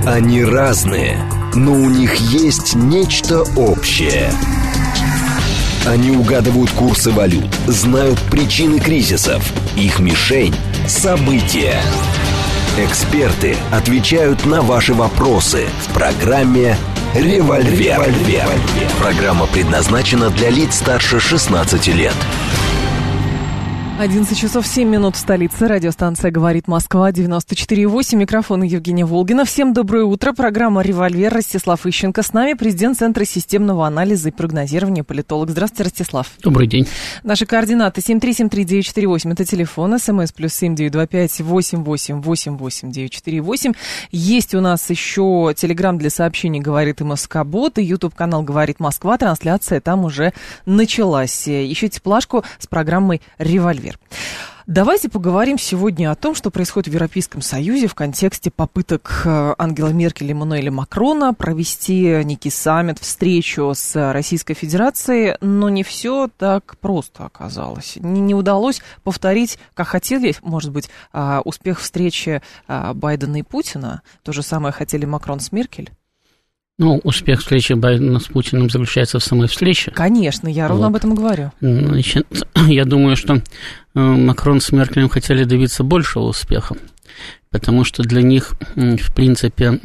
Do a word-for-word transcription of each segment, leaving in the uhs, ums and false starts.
Они разные, но у них есть нечто общее. Они угадывают курсы валют, знают причины кризисов. Их мишень – события. Эксперты отвечают на ваши вопросы в программе «Револьвер». «Револьвер». Программа предназначена для лиц старше шестнадцати лет. одиннадцать часов семь минут в столице. Радиостанция «Говорит Москва», девяносто четыре и восемь. Микрофон Евгения Волгина. Всем доброе утро. Программа «Револьвер». Ростислав Ищенко с нами, президент Центра системного анализа и прогнозирования, политолог. Здравствуйте, Ростислав. Добрый день. Наши координаты семь три семь три девять четыре восемь. Это телефон. СМС плюс семь девять два пять восемь восемь восемь восемь девять четыре восемь. Есть у нас еще телеграм для сообщений «Говорит МСК-бот» и ютуб-канал «Говорит Москва». Трансляция там уже началась. Ищите плашку с программой «Револьвер». Давайте поговорим сегодня о том, что происходит в Европейском Союзе в контексте попыток Ангелы Меркель и Эммануэля Макрона провести некий саммит, встречу с Российской Федерацией, но не все так просто оказалось. Не, не удалось повторить, как хотели, может быть, успех встречи Байдена и Путина. То же самое хотели Макрон с Меркель. Ну, успех встречи Байдена с Путиным заключается в самой встрече. Конечно, я ровно вот. об этом и говорю. Значит, я думаю, что Макрон с Меркелем хотели добиться большего успеха, потому что для них, в принципе,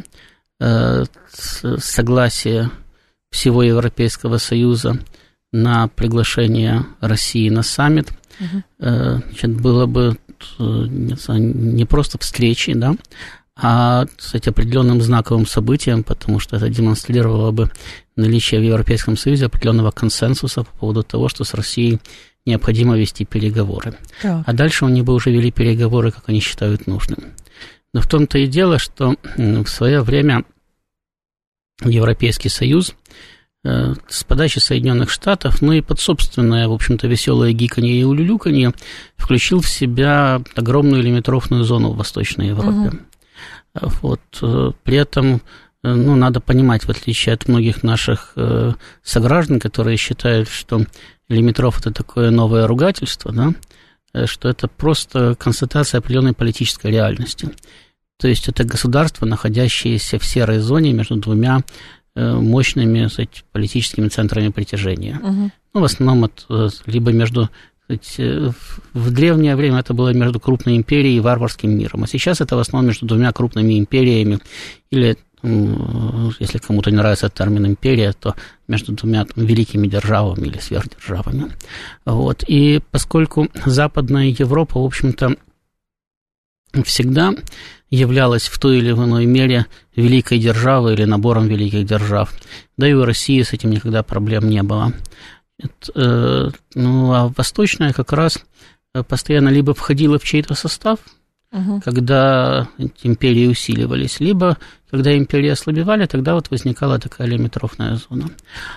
согласие всего Европейского Союза на приглашение России на саммит, угу. значит, было бы не знаю, не просто встречей, да, а, кстати, определенным знаковым событием, потому что это демонстрировало бы наличие в Европейском Союзе определенного консенсуса по поводу того, что с Россией необходимо вести переговоры. Так. А дальше они бы уже вели переговоры, как они считают нужным. Но в том-то и дело, что в свое время Европейский Союз с подачи Соединенных Штатов, ну и под собственное, в общем-то, веселое гиканье и улюлюканье включил в себя огромную лимитрофную зону в Восточной Европе. Угу. Вот, при этом, ну, надо понимать, в отличие от многих наших э, сограждан, которые считают, что лимитров – это такое новое ругательство, да, что это просто констатация определенной политической реальности. То есть это государство, находящееся в серой зоне между двумя э, мощными, сказать, политическими центрами притяжения. Угу. Ну, в основном это либо между... В древнее время это было между крупной империей и варварским миром, а сейчас это в основном между двумя крупными империями, или, если кому-то не нравится термин «империя», то между двумя там, великими державами или сверхдержавами. Вот. И поскольку Западная Европа, в общем-то, всегда являлась в той или иной мере великой державой или набором великих держав, да и у России с этим никогда проблем не было. Это, ну, а Восточная как раз постоянно либо входила в чей-то состав, угу. когда империи усиливались, либо, когда империи ослабевали, тогда вот возникала такая лимитрофная зона.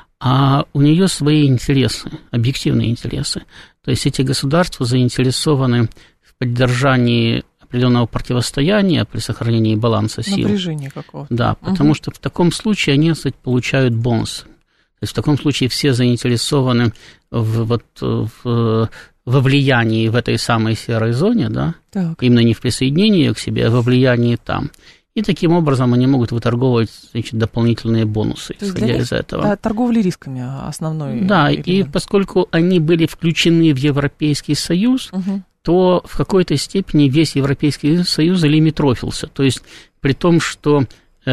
А у нее свои интересы, объективные интересы. То есть эти государства заинтересованы в поддержании определенного противостояния при сохранении баланса сил. Напряжение какого-то. Да, потому угу. что в таком случае они, кстати, получают бонусы. То есть в таком случае все заинтересованы в, вот, в, во влиянии в этой самой серой зоне, да, так. именно не в присоединении ее к себе, а во влиянии там. И таким образом они могут выторговывать, значит, дополнительные бонусы, то исходя из этого. Да, торговля рисками основной. Да, элемент. И поскольку они были включены в Европейский Союз, угу. то в какой-то степени весь Европейский Союз лимитрофился. То есть при том, что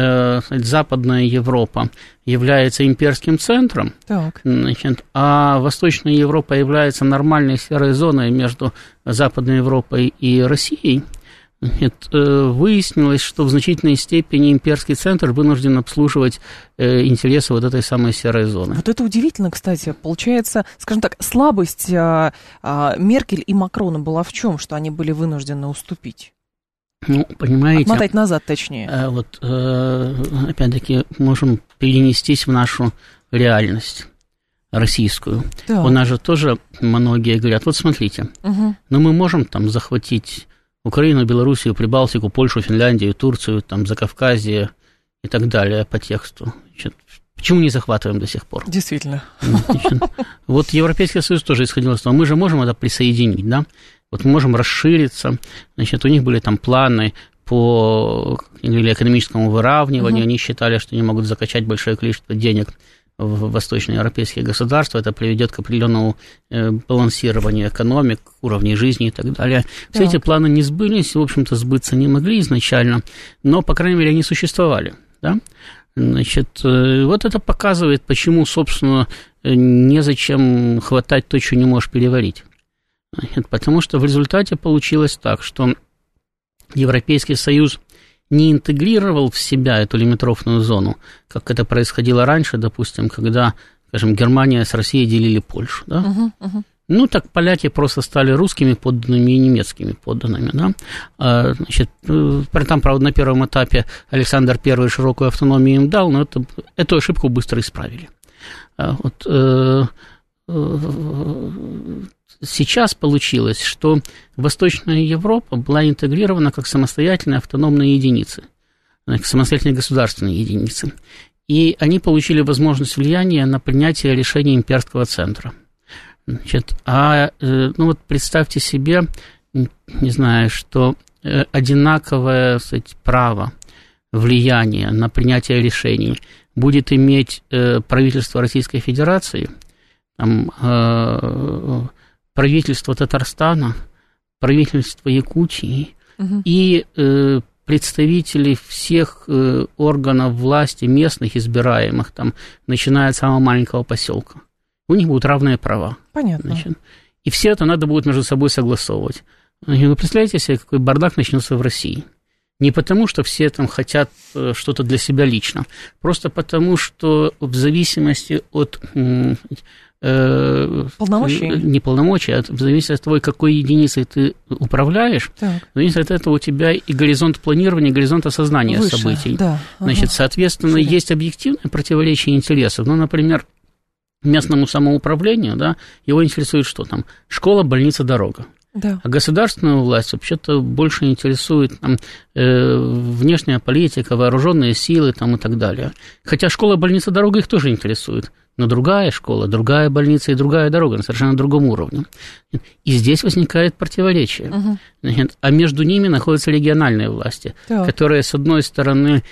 Западная Европа является имперским центром, значит, а Восточная Европа является нормальной серой зоной между Западной Европой и Россией, значит, выяснилось, что в значительной степени имперский центр вынужден обслуживать интересы вот этой самой серой зоны. Вот это удивительно, кстати. Получается, скажем так, слабость Меркель и Макрона была в чем, что они были вынуждены уступить? Ну, понимаете... Отмотать назад, точнее. Вот, опять-таки, можем перенестись в нашу реальность российскую. Да. У нас же тоже многие говорят, вот смотрите, угу. ну мы можем там захватить Украину, Белоруссию, Прибалтику, Польшу, Финляндию, Турцию, там, Закавказье и так далее по тексту. Значит, почему не захватываем до сих пор? Действительно. Значит, вот Европейский Союз тоже исходил из того, мы же можем это присоединить, да? Вот мы можем расшириться, значит, у них были там планы по или экономическому выравниванию, угу. они считали, что они могут закачать большое количество денег в восточноевропейские государства, это приведет к определенному балансированию экономик, уровней жизни и так далее. Все так. Эти планы не сбылись, в общем-то, сбыться не могли изначально, но, по крайней мере, они существовали. Да? Значит, вот это показывает, почему, собственно, незачем хватать то, что не можешь переварить. Потому что в результате получилось так, что Европейский Союз не интегрировал в себя эту лимитрофную зону, как это происходило раньше, допустим, когда, скажем, Германия с Россией делили Польшу. Да? Uh-huh, uh-huh. Ну, так поляки просто стали русскими подданными и немецкими подданными. Да? А, значит, там, правда, на первом этапе Александр Первый широкую автономию им дал, но это, эту ошибку быстро исправили. А, вот, э, э, сейчас получилось, что Восточная Европа была интегрирована как самостоятельные автономные единицы, как самостоятельные государственные единицы. И они получили возможность влияния на принятие решений имперского центра. Значит, а ну вот представьте себе, не знаю, что одинаковое, так сказать, право влияния на принятие решений будет иметь правительство Российской Федерации, там, правительство Татарстана, правительство Якутии угу. и э, представители всех э, органов власти местных избираемых, там, начиная от самого маленького поселка. У них будут равные права. Понятно. Значит, и все это надо будет между собой согласовывать. Вы представляете себе, какой бардак начнется в России? Не потому, что все там хотят что-то для себя лично, просто потому, что в зависимости от... Полномочий? Не полномочий, а в зависимости от того, какой единицей ты управляешь, так. в зависимости от этого у тебя и горизонт планирования, и горизонт осознания Выше, событий. Да. Значит, ага. соответственно, Шире. Есть объективное противоречие интересов. Ну, например, местному самоуправлению, да, его интересует что там? Школа, больница, дорога. Да. А государственную власть вообще-то больше интересует там, э, внешняя политика, вооруженные силы там, и так далее. Хотя школа, больница, дорога их тоже интересует. Но другая школа, другая больница и другая дорога на совершенно другом уровне. И здесь возникает противоречие. Угу. А между ними находятся региональные власти, так. которые, с одной стороны,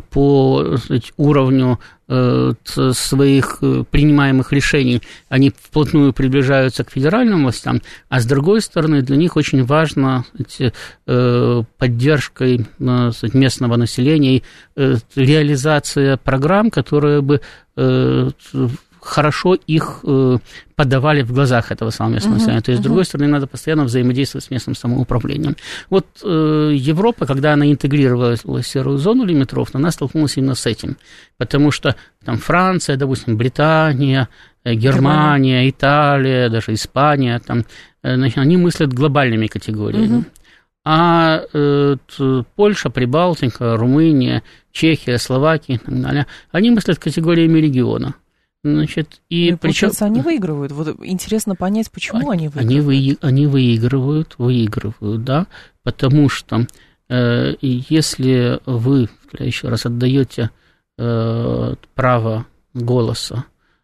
по сказать, уровню э, своих принимаемых решений, они вплотную приближаются к федеральным властям, а с другой стороны, для них очень важно сказать, э, поддержкой э, сказать, местного населения и э, реализация программ, которые бы э, хорошо их э, подавали в глазах этого самого местного uh-huh, населения. То есть, uh-huh. с другой стороны, надо постоянно взаимодействовать с местным самоуправлением. Вот э, Европа, когда она интегрировалась в серую зону лимитрофную, она столкнулась именно с этим. Потому что там Франция, допустим, Британия, э, Германия, Италия, даже Испания, там, э, значит, они мыслят глобальными категориями. Uh-huh. А э, Польша, Прибалтика, Румыния, Чехия, Словакия и так далее, они мыслят категориями региона. Значит, и ну, причем они выигрывают. Вот интересно понять, почему они, они выигрывают. Они, вы, они выигрывают, выигрывают, да, потому что э, если вы, еще раз, отдаете э, право голоса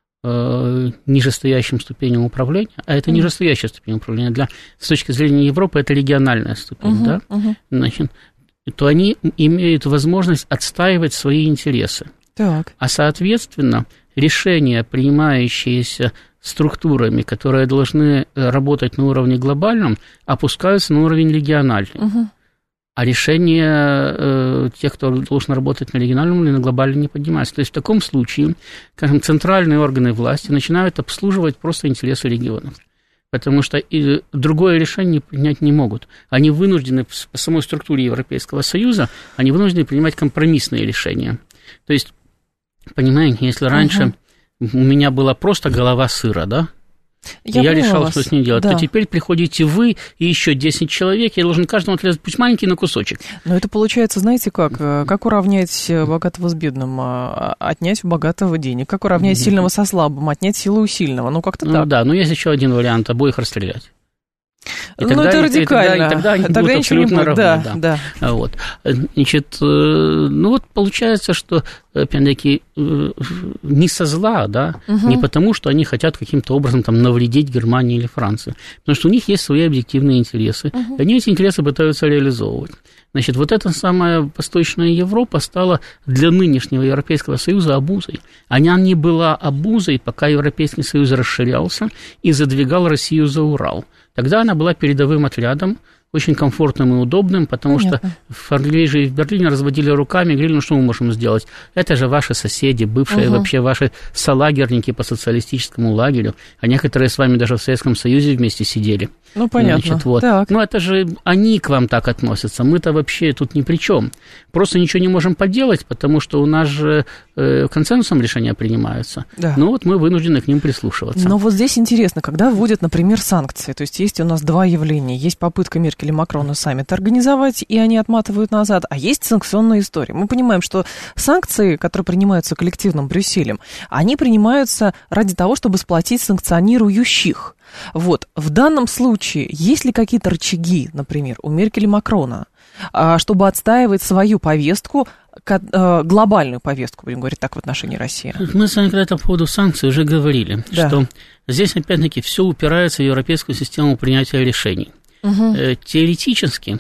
э, нижестоящим ступеням управления, а это mm-hmm. нижестоящая ступень управления, для, с точки зрения Европы это региональная ступень, mm-hmm. да, mm-hmm. значит, то они имеют возможность отстаивать свои интересы. Так. А, соответственно, решения, принимающиеся структурами, которые должны работать на уровне глобальном, опускаются на уровень региональный. Угу. А решения э, тех, кто должен работать на региональном или на глобальном, не поднимаются. То есть в таком случае, скажем, центральные органы власти начинают обслуживать просто интересы регионов. Потому что и другое решение принять не могут. Они вынуждены, по самой структуре Европейского Союза, они вынуждены принимать компромиссные решения. То есть, понимаете, если раньше угу. у меня была просто голова сыра, да, я, я решал, вас. Что с ней делать, да. то теперь приходите вы и еще десять человек, я должен каждому отрезать, пусть маленький, но кусочек. Но это получается, знаете как, как уравнять богатого с бедным, отнять у богатого денег, как уравнять mm-hmm. сильного со слабым, отнять силу у сильного, ну как-то ну, так. Да, но есть еще один вариант, обоих расстрелять. И ну, тогда, это радикально. И тогда, и тогда они тогда будут абсолютно будет, равны. Да, да. Да. Вот. Значит, ну вот получается, что, опять-таки, не со зла, да, угу. не потому, что они хотят каким-то образом там навредить Германии или Франции, потому что у них есть свои объективные интересы, угу. и они эти интересы пытаются реализовывать. Значит, вот эта самая Восточная Европа стала для нынешнего Европейского Союза обузой. Она не была обузой, пока Европейский Союз расширялся и задвигал Россию за Урал. Тогда она была передовым отрядом, очень комфортным и удобным, потому Понятно. Что в Париже и в Берлине разводили руками и говорили, ну что мы можем сделать? Это же ваши соседи, бывшие угу. вообще ваши солагерники по социалистическому лагерю, а некоторые с вами даже в Советском Союзе вместе сидели. Ну, понятно. Значит, вот. Ну, это же они к вам так относятся, мы-то вообще тут ни при чем. Просто ничего не можем поделать, потому что у нас же э, консенсусом решения принимаются. Да. Ну, вот мы вынуждены к ним прислушиваться. Но вот здесь интересно, когда вводят, например, санкции, то есть есть у нас два явления. Есть попытка Меркель и Макрона саммит организовать, и они отматывают назад, а есть санкционная история. Мы понимаем, что санкции, которые принимаются коллективным Брюсселем, они принимаются ради того, чтобы сплотить санкционирующих. Вот, в данном случае, есть ли какие-то рычаги, например, у Меркель и Макрона, чтобы отстаивать свою повестку, глобальную повестку, будем говорить так, в отношении России? Мы с вами когда-то по поводу санкций уже говорили, да. что здесь, опять-таки, все упирается в европейскую систему принятия решений. Угу. Теоретически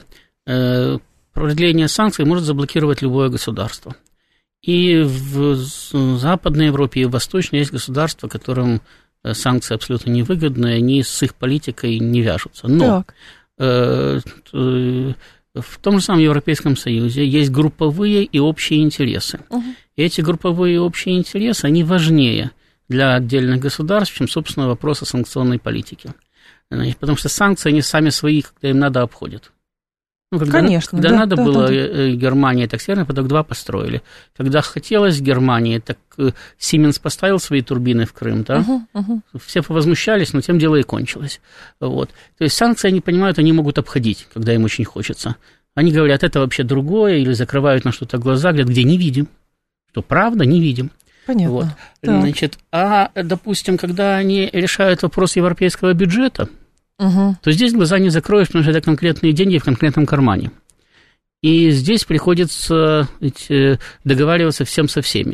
продление санкций может заблокировать любое государство. И в Западной Европе, и в Восточной есть государства, которым санкции абсолютно невыгодны, они с их политикой не вяжутся. Но э, э, в том же самом Европейском Союзе есть групповые и общие интересы. Угу. И эти групповые и общие интересы, они важнее для отдельных государств, чем, собственно, вопрос о санкционной политике. Значит, потому что санкции, они сами свои, когда им надо, обходят. Ну, когда, Конечно. Когда да, надо да, было да, да. Германии, так Северный поток-два построили. Когда хотелось Германии, так Сименс поставил свои турбины в Крым, да? Угу, угу. Все повозмущались, но тем дело и кончилось. Вот. То есть санкции, они понимают, они могут обходить, когда им очень хочется. Они говорят, это вообще другое, или закрывают на что-то глаза, говорят, где не видим. Что правда, не видим. Понятно. Вот. Значит, а, допустим, когда они решают вопрос европейского бюджета, угу. то здесь глаза не закроешь, потому что это конкретные деньги в конкретном кармане. И здесь приходится договариваться всем со всеми.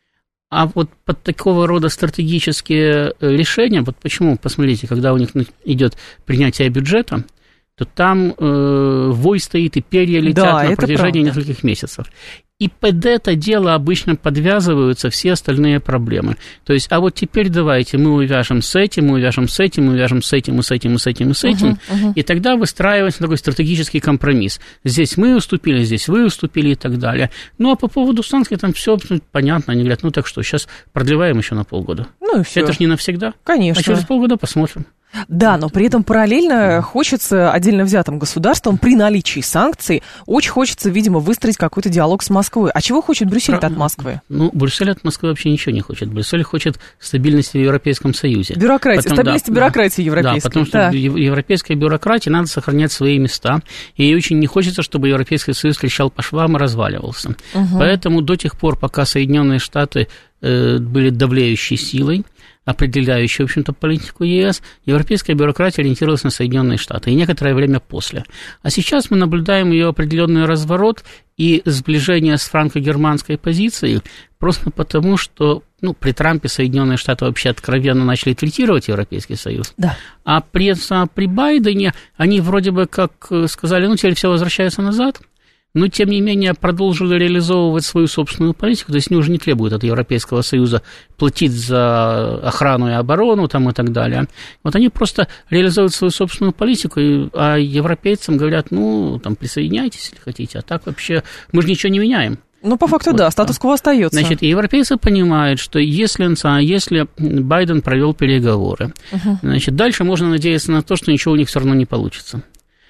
А вот под такого рода стратегические решения, вот почему, посмотрите, когда у них идет принятие бюджета, то там э, вой стоит и перья летят да, на протяжении правда. Нескольких месяцев. И под это дело обычно подвязываются все остальные проблемы. То есть, а вот теперь давайте мы увяжем с этим, мы увяжем с этим, мы увяжем с этим, и с этим, и с этим, и с этим. Uh-huh, uh-huh. И тогда выстраивается такой стратегический компромисс. Здесь мы уступили, здесь вы уступили и так далее. Ну, а по поводу санкций там все понятно. Они говорят, ну так что, сейчас продлеваем еще на полгода. Ну и все. Это же не навсегда. Конечно. А через полгода посмотрим. Да, но при этом параллельно хочется отдельно взятым государством при наличии санкций, очень хочется, видимо, выстроить какой-то диалог с Москвой. А чего хочет Брюссель-то от Москвы? Ну, Брюссель от Москвы вообще ничего не хочет. Брюссель хочет стабильности в Европейском Союзе. Бюрократия, потом, стабильности да, бюрократии да, европейской. Да, потому что да. европейской бюрократии надо сохранять свои места, и ей очень не хочется, чтобы Европейский Союз трещал по швам и разваливался. Угу. Поэтому до тех пор, пока Соединенные Штаты э, были давлеющей силой, определяющей, в общем-то, политику ЕС, европейская бюрократия ориентировалась на Соединенные Штаты, и некоторое время после. А сейчас мы наблюдаем ее определенный разворот и сближение с франко-германской позицией, просто потому, что ну, при Трампе Соединенные Штаты вообще откровенно начали третировать Европейский Союз, да. а при, при Байдене они вроде бы как сказали, ну, теперь все возвращается назад, но, тем не менее, продолжили реализовывать свою собственную политику, то есть они уже не требуют от Европейского Союза платить за охрану и оборону там, и так далее. Вот они просто реализуют свою собственную политику, а европейцам говорят, ну, там, присоединяйтесь, если хотите, а так вообще мы же ничего не меняем. Ну, по факту, вот, да, статус-кво остается. Значит, европейцы понимают, что если, если Байден провел переговоры, uh-huh. значит, дальше можно надеяться на то, что ничего у них все равно не получится.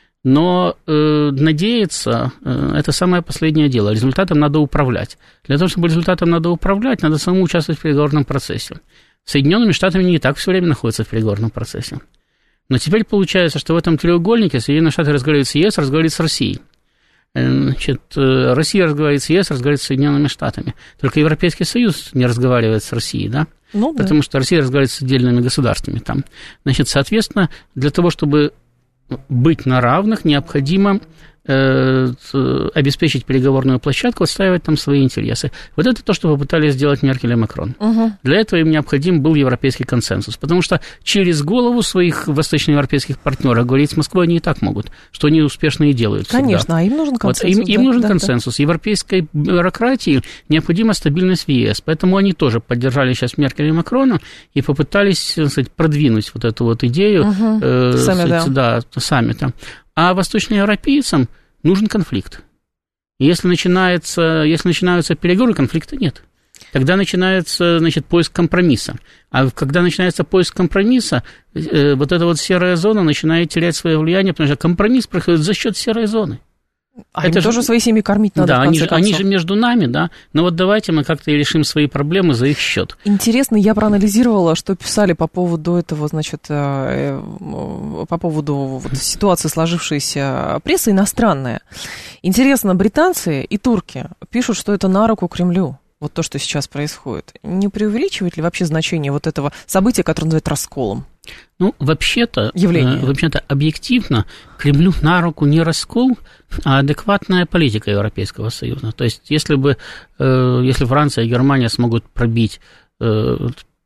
Но э, надеяться э, – это самое последнее дело. Результатом надо управлять. Для того, чтобы результатом надо управлять, надо самому участвовать в переговорном процессе. Соединенными Штатами не так все время находятся в переговорном процессе. Но теперь получается, что в этом треугольнике Соединенные Штаты разговаривают с ЕС, разговаривают с Россией. Значит, Россия разговаривает с ЕС, разговаривает с Соединенными Штатами. Только Европейский Союз не разговаривает с Россией, да? Ну, да. Потому что Россия разговаривает с отдельными государствами там. Значит, соответственно, для того, чтобы быть на равных, необходимо обеспечить переговорную площадку, отстаивать там свои интересы. Вот это то, что попытались сделать Меркель и Макрон. Угу. Для этого им необходим был европейский консенсус, потому что через голову своих восточноевропейских партнеров говорить с Москвой они и так могут, что они успешно и делают. Конечно, всегда. А им нужен консенсус. Вот, им, им нужен да, консенсус. Да. Европейской бюрократии необходима стабильность в ЕС, поэтому они тоже поддержали сейчас Меркель и Макрона и попытались, так сказать, продвинуть вот эту вот идею угу. э, Сами, да. Да, саммита. А восточноевропейцам нужен конфликт. Если, начинается, если начинаются переговоры, конфликта нет. Тогда начинается, значит, поиск компромисса. А когда начинается поиск компромисса, э, вот эта вот серая зона начинает терять свое влияние, потому что компромисс происходит за счет серой зоны. А это им же... тоже свои семьи кормить надо, да, в конце они же, концов. они же между нами, да. Но вот давайте мы как-то и решим свои проблемы за их счет. Интересно, я проанализировала, что писали по поводу этого, значит, по поводу вот ситуации, сложившейся пресса иностранная. Интересно, британцы и турки пишут, что это на руку Кремлю. Вот то, что сейчас происходит. Не преувеличивает ли вообще значение вот этого события, которое называют расколом? Ну, вообще-то, э, вообще-то, объективно, Кремлю на руку не раскол, а адекватная политика Европейского Союза. То есть, если бы, э, если Франция и Германия смогут пробить э,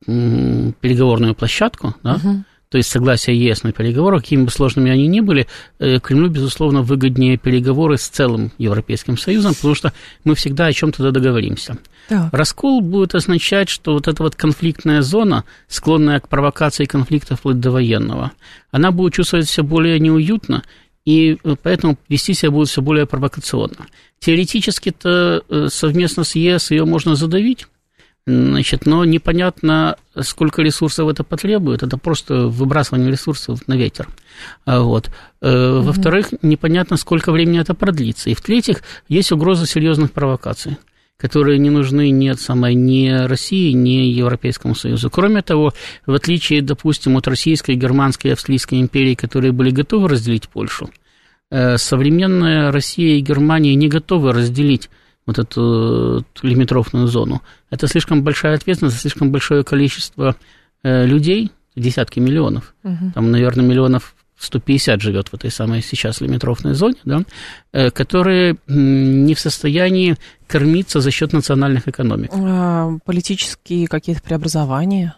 э, переговорную площадку, да, uh-huh. то есть согласие ЕС на переговоры, какими бы сложными они ни были, э, Кремлю, безусловно, выгоднее переговоры с целым Европейским Союзом, потому что мы всегда о чем-то договоримся. Так. Раскол будет означать, что вот эта вот конфликтная зона, склонная к провокации конфликта вплоть до военного, она будет чувствовать себя более неуютно, и поэтому вести себя будет все более провокационно. Теоретически-то совместно с ЕС ее можно задавить, значит, но непонятно, сколько ресурсов это потребует, это просто выбрасывание ресурсов на ветер. Вот. Mm-hmm. Во-вторых, непонятно, сколько времени это продлится. И в-третьих, есть угроза серьезных провокаций, которые не нужны ни, самой, ни России, ни Европейскому Союзу. Кроме того, в отличие, допустим, от Российской, Германской и Австрийской империи, которые были готовы разделить Польшу, современная Россия и Германия не готовы разделить вот эту лимитрофную зону. Это слишком большая ответственность, слишком большое количество людей, десятки миллионов, угу. там, наверное, миллионов сто пятьдесят живет в этой самой сейчас лимитрофной зоне, да, которые не в состоянии кормиться за счет национальных экономик. А политические какие-то преобразования?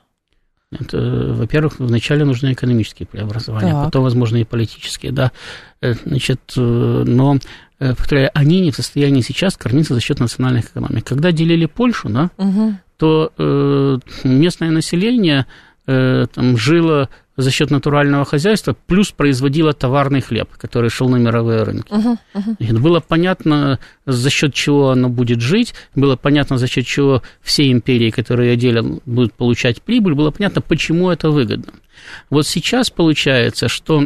Это, во-первых, вначале нужны экономические преобразования, так. потом, возможно, и политические, да. Значит, но, повторяю, они не в состоянии сейчас кормиться за счет национальных экономик. Когда делили Польшу, да, угу. то местное население там жило за счет натурального хозяйства, плюс производила товарный хлеб, который шел на мировые рынки. Uh-huh, uh-huh. Было понятно, за счет чего оно будет жить, было понятно, за счет чего все империи, которые делят, будут получать прибыль, было понятно, почему это выгодно. Вот сейчас получается, что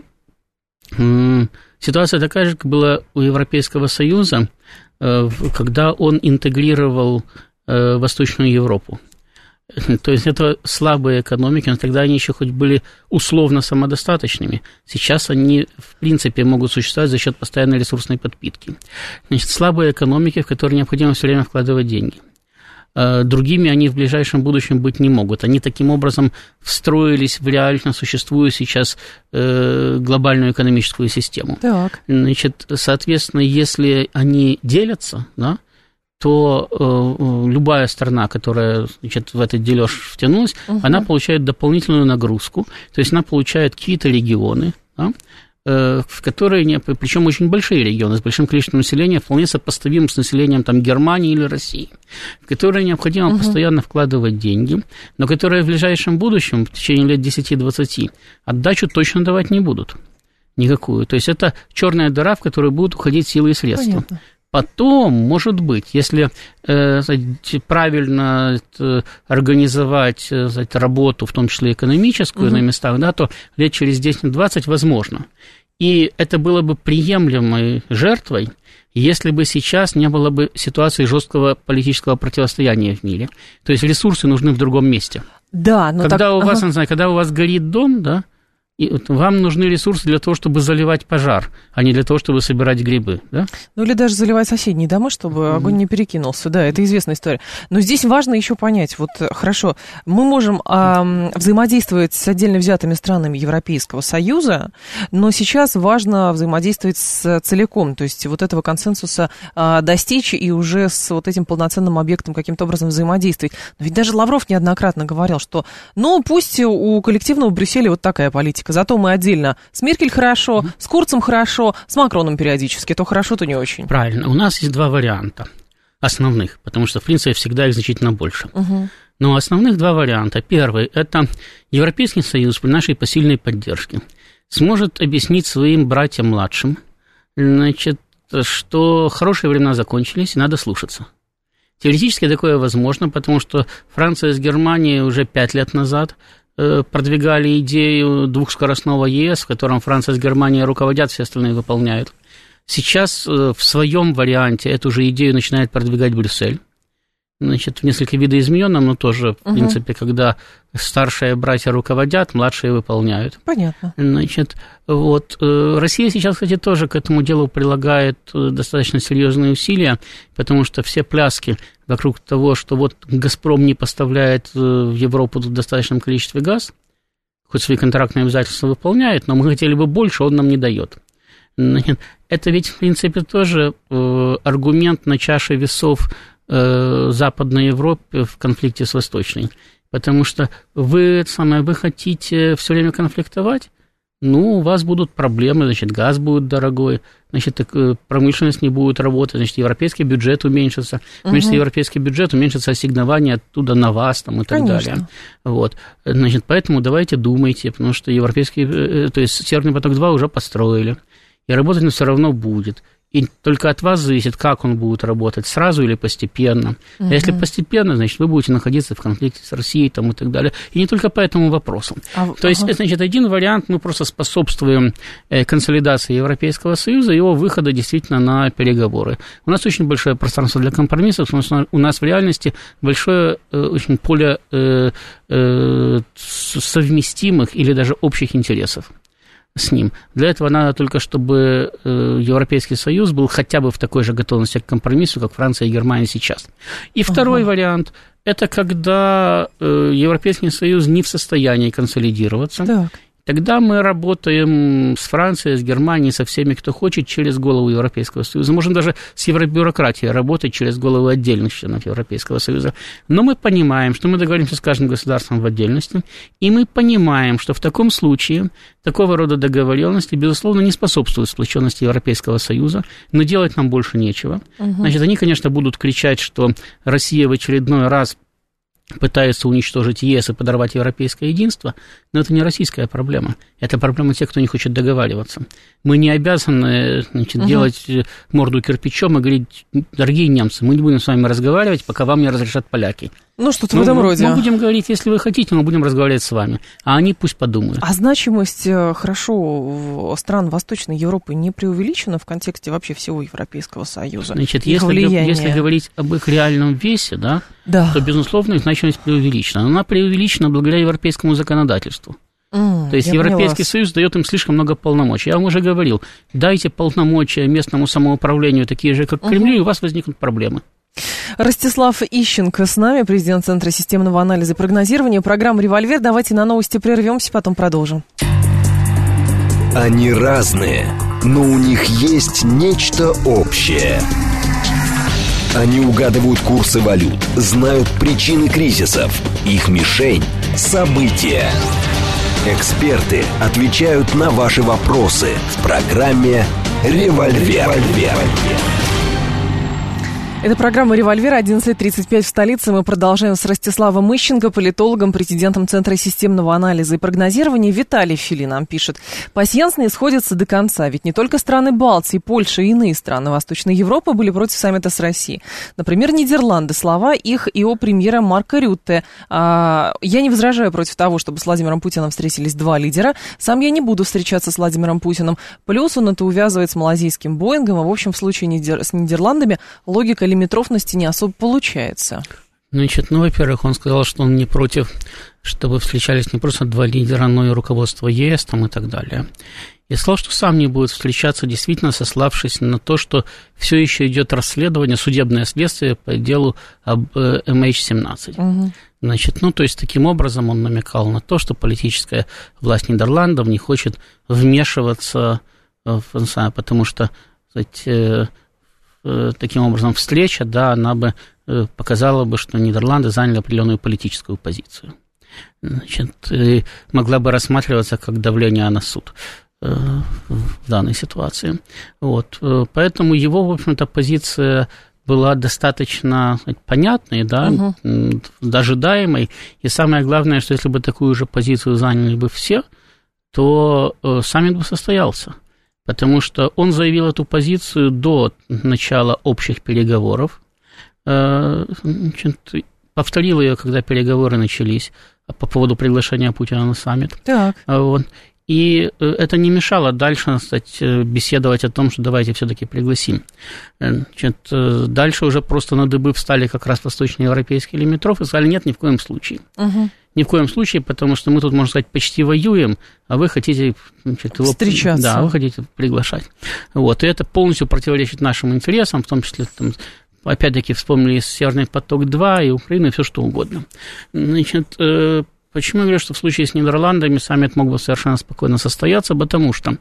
м- ситуация такая же, как была у Европейского Союза, э, когда он интегрировал э, Восточную Европу. То есть это слабые экономики, но тогда они еще хоть были условно самодостаточными. Сейчас они, в принципе, могут существовать за счет постоянной ресурсной подпитки. Значит, слабые экономики, в которые необходимо все время вкладывать деньги. Другими они в ближайшем будущем быть не могут. Они таким образом встроились в реально существующую сейчас глобальную экономическую систему. Так. Значит, соответственно, если они делятся, да, то э, любая сторона, которая, значит, в этот дележ втянулась, угу. она получает дополнительную нагрузку, то есть она получает какие-то регионы, да, э, в которые, причем очень большие регионы, с большим количеством населения, вполне сопоставимым с населением там, Германии или России, в которые необходимо угу. постоянно вкладывать деньги, но которые в ближайшем будущем, в течение лет десять-двадцать, отдачу точно давать не будут никакую. То есть это черная дыра, в которую будут уходить силы и средства. Понятно. Потом, может быть, если э, правильно э, организовать э, работу, в том числе экономическую, угу. на местах, да, то лет через десять-двадцать возможно. И это было бы приемлемой жертвой, если бы сейчас не было бы ситуации жесткого политического противостояния в мире. То есть ресурсы нужны в другом месте. Да, но когда так... у вас, ага. не знаю, когда у вас горит дом, да, И вот вам нужны ресурсы для того, чтобы заливать пожар, а не для того, чтобы собирать грибы, да? Ну, или даже заливать соседние дома, чтобы mm-hmm. огонь не перекинулся. Да, это известная история. Но здесь важно еще понять, вот, хорошо, мы можем а, взаимодействовать с отдельно взятыми странами Европейского Союза, но сейчас важно взаимодействовать с целиком, то есть вот этого консенсуса а, достичь и уже с вот этим полноценным объектом каким-то образом взаимодействовать. Но ведь даже Лавров неоднократно говорил, что, ну, пусть у коллективного Брюсселя вот такая политика. Зато мы отдельно с Меркель хорошо, mm-hmm. с Курцем хорошо, с Макроном периодически. То хорошо, то не очень. Правильно. У нас есть два варианта основных, потому что, в принципе, всегда их значительно больше. Uh-huh. Но основных два варианта. Первый – это Европейский Союз при нашей посильной поддержке сможет объяснить своим братьям младшим, значит, что хорошие времена закончились, и надо слушаться. Теоретически такое возможно, потому что Франция с Германией уже пять лет назад продвигали идею двухскоростного ЕС, в котором Франция с Германией руководят, все остальные выполняют. Сейчас в своем варианте эту же идею начинает продвигать Брюссель. Значит, в несколько видоизмененном, но тоже, в угу. принципе, когда старшие братья руководят, младшие выполняют. Понятно. Значит, вот, Россия сейчас, кстати, тоже к этому делу прилагает достаточно серьезные усилия, потому что все пляски вокруг того, что вот «Газпром» не поставляет в Европу в достаточном количестве газ, хоть свои контрактные обязательства выполняет, но мы хотели бы больше, он нам не дает. Значит, это ведь, в принципе, тоже аргумент на чаше весов Западной Европы в конфликте с Восточной, потому что вы, самое, вы хотите все время конфликтовать, ну, у вас будут проблемы, значит, газ будет дорогой, значит, промышленность не будет работать, значит, европейский бюджет уменьшится, уменьшится угу. европейский бюджет, уменьшится ассигнование оттуда на вас там, и так Конечно. Далее. Вот. Значит, поэтому давайте думайте, потому что европейский, то есть Северный поток-два уже построили, и работать он все равно будет. И только от вас зависит, как он будет работать, сразу или постепенно. Uh-huh. А если постепенно, значит, вы будете находиться в конфликте с Россией там, и так далее. И не только по этому вопросу. Uh-huh. То есть, это, значит, один вариант, мы просто способствуем консолидации Европейского Союза, его выхода действительно на переговоры. У нас очень большое пространство для компромиссов, потому что у нас в реальности большое очень поле совместимых или даже общих интересов с ним. Для этого надо только, чтобы Европейский Союз был хотя бы в такой же готовности к компромиссу, как Франция и Германия сейчас. И второй ага. вариант – это когда Европейский Союз не в состоянии консолидироваться. Так. Тогда мы работаем с Францией, с Германией, со всеми, кто хочет, через голову Европейского Союза. Можем даже с евробюрократией работать через голову отдельных членов Европейского Союза. Но мы понимаем, что мы договоримся с каждым государством в отдельности, и мы понимаем, что в таком случае такого рода договоренности, безусловно, не способствуют сплоченности Европейского Союза, но делать нам больше нечего. Угу. Значит, они, конечно, будут кричать, что Россия в очередной раз пытается уничтожить ЕС и подорвать европейское единство, но это не российская проблема. Это проблема тех, кто не хочет договариваться. Мы не обязаны, значит, угу. делать морду кирпичом и говорить: дорогие немцы, мы не будем с вами разговаривать, пока вам не разрешат поляки. Ну, что-то в этом мы, роде. Мы будем говорить, если вы хотите, мы будем разговаривать с вами, а они пусть подумают. А значимость, хорошо, стран Восточной Европы не преувеличена в контексте вообще всего Европейского Союза? Значит, если, если говорить об их реальном весе, да, да. то, безусловно, их значимость преувеличена. Но она преувеличена благодаря европейскому законодательству. Mm, то есть Европейский Союз дает им слишком много полномочий. Я вам уже говорил, дайте полномочия местному самоуправлению такие же, как в Кремле, uh-huh. и у вас возникнут проблемы. Ростислав Ищенко с нами, президент Центра системного анализа и прогнозирования. Программа «Револьвер». Давайте на новости прервемся, потом продолжим. Они разные, но у них есть нечто общее. Они угадывают курсы валют, знают причины кризисов. Их мишень – события. Эксперты отвечают на ваши вопросы в программе «Револьвер». Это программа «Револьвер», одиннадцать тридцать пять в столице. Мы продолжаем с Ростиславом Ищенко, политологом, президентом Центра системного анализа и прогнозирования. Виталий Фили нам пишет: пасьянс не сходится до конца, ведь не только страны Балтии, Польша и иные страны Восточной Европы были против саммита с Россией. Например, Нидерланды. Слова их и о премьера Марка Рютте. А, я не возражаю против того, чтобы с Владимиром Путиным встретились два лидера. Сам я не буду встречаться с Владимиром Путиным. Плюс он это увязывает с малазийским Боингом. И, в общем, в случае Нидер... с Нидерландами логика лимитрофности не особо получается. Значит, ну, во-первых, он сказал, что он не против, чтобы встречались не просто два лидера, но и руководство ЕС там, и так далее. И сказал, что сам не будет встречаться, действительно сославшись на то, что все еще идет расследование, судебное следствие по делу об эм эйч семнадцать. Угу. Значит, ну, то есть, таким образом он намекал на то, что политическая власть Нидерландов не хочет вмешиваться в, потому что, кстати, таким образом встреча, да, она бы показала бы, что Нидерланды заняли определенную политическую позицию. Значит, могла бы рассматриваться как давление на суд в данной ситуации. Вот. Поэтому его, в общем-то, позиция была достаточно понятной, да, угу. ожидаемой. И самое главное, что если бы такую же позицию заняли бы все, то саммит бы состоялся. Потому что он заявил эту позицию до начала общих переговоров. Значит, повторил ее, когда переговоры начались по поводу приглашения Путина на саммит. Так. Вот. И это не мешало дальше, кстати, беседовать о том, что давайте все-таки пригласим. Значит, дальше уже просто на дыбы встали как раз восточноевропейские лимитров и сказали, нет, ни в коем случае. Угу. Ни в коем случае, потому что мы тут, можно сказать, почти воюем, а вы хотите, значит, его, встречаться. Да, вы хотите приглашать. Вот. И это полностью противоречит нашим интересам, в том числе, там, опять-таки, вспомнили Северный поток-два и Украину, и все что угодно. Значит, почему я говорю, что в случае с Нидерландами саммит мог бы совершенно спокойно состояться, потому что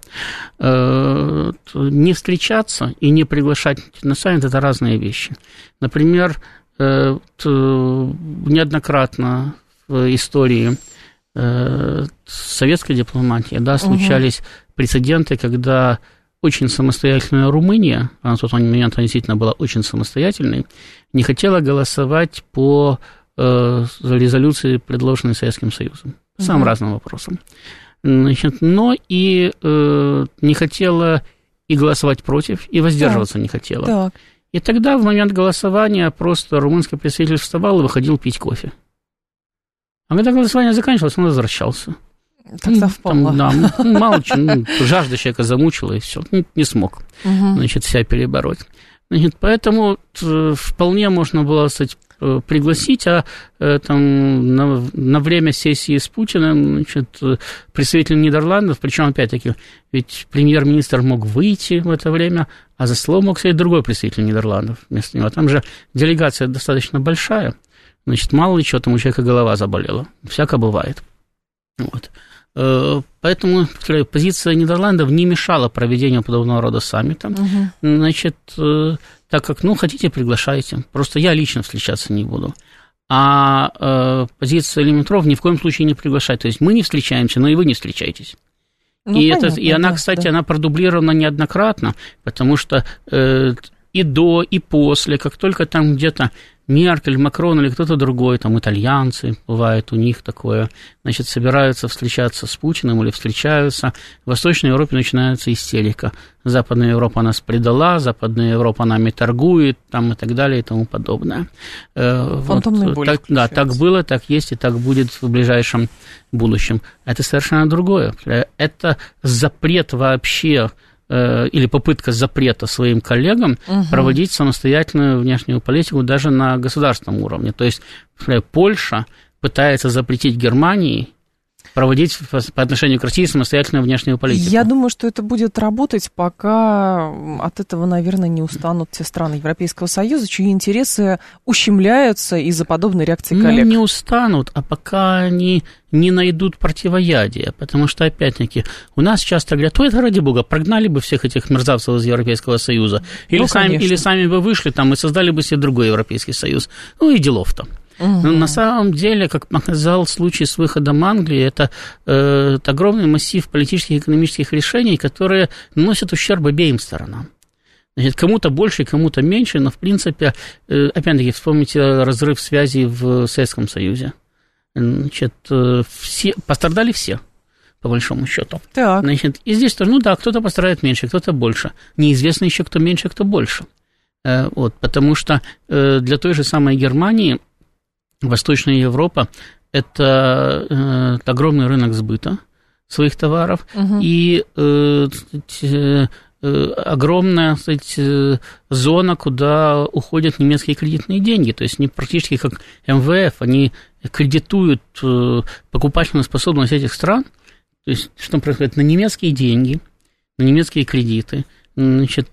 э, не встречаться и не приглашать на саммит – это разные вещи. Например, э, неоднократно в истории э, советской дипломатии, да, случались угу. прецеденты, когда очень самостоятельная Румыния, она в тот момент действительно была очень самостоятельной, не хотела голосовать по э, резолюции, предложенной Советским Союзом, по самым угу. разным вопросам. Значит, но и э, не хотела и голосовать против, и воздерживаться так. не хотела. Так. И тогда в момент голосования просто румынский представитель вставал и выходил пить кофе. А когда голосование заканчивалось, он возвращался. Так совпало. Там, да, мало чего, жажда человека замучила, и все, не смог, угу. значит, себя перебороть. Значит, поэтому вполне можно было, кстати, пригласить, а там, на, на время сессии с Путиным, значит, представитель Нидерландов, причем, опять-таки, ведь премьер-министр мог выйти в это время, а за столом мог сидеть другой представитель Нидерландов вместо него. Там же делегация достаточно большая, значит, мало ли чего, там у человека голова заболела, всяко бывает. Вот. Поэтому позиция Нидерландов не мешала проведению подобного рода саммита. Угу. Значит, так как, ну, хотите, приглашайте. Просто я лично встречаться не буду. А э, позиция лимитров ни в коем случае не приглашать. То есть мы не встречаемся, но и вы не встречаетесь. Ну, и, понятно, это, и она, да, кстати, да. она продублирована неоднократно, потому что э, и до, и после, как только там где-то Меркель, Макрон или кто-то другой, там итальянцы, бывает у них такое, значит, собираются встречаться с Путиным или встречаются, в Восточной Европе начинается истерика. Западная Европа нас предала, Западная Европа нами торгует, там и так далее и тому подобное. Фантомные вот, боли. Так, да, так было, так есть и так будет в ближайшем будущем. Это совершенно другое. Это запрет вообще, или попытка запрета своим коллегам угу. проводить самостоятельную внешнюю политику даже на государственном уровне. То есть, например, Польша пытается запретить Германии проводить по отношению к России самостоятельную внешнюю политику. Я думаю, что это будет работать, пока от этого, наверное, не устанут те страны Европейского Союза, чьи интересы ущемляются из-за подобной реакции коллег. Ну, не устанут, а пока они не найдут противоядия, потому что, опять-таки, у нас часто говорят, ой, это ради бога, прогнали бы всех этих мерзавцев из Европейского Союза, или, ну, сами, или сами бы вышли там и создали бы себе другой Европейский Союз. Ну, и делов-то. Угу. Но на самом деле, как показал случай с выходом Англии, это, э, это огромный массив политических и экономических решений, которые наносят ущерб обеим сторонам. Значит, кому-то больше, кому-то меньше, но, в принципе, э, опять-таки, вспомните разрыв связи в Советском Союзе. Значит, э, все, пострадали все, по большому счету. Так. Значит, и здесь тоже, ну да, кто-то пострадает меньше, кто-то больше. Неизвестно еще, кто меньше, кто больше. Э, вот, потому что э, для той же самой Германии Восточная Европа – это э, огромный рынок сбыта своих товаров, угу. и э, огромная, кстати, зона, куда уходят немецкие кредитные деньги. То есть они практически как эм вэ эф, они кредитуют покупательную способность этих стран. То есть что происходит? На немецкие деньги, на немецкие кредиты, значит,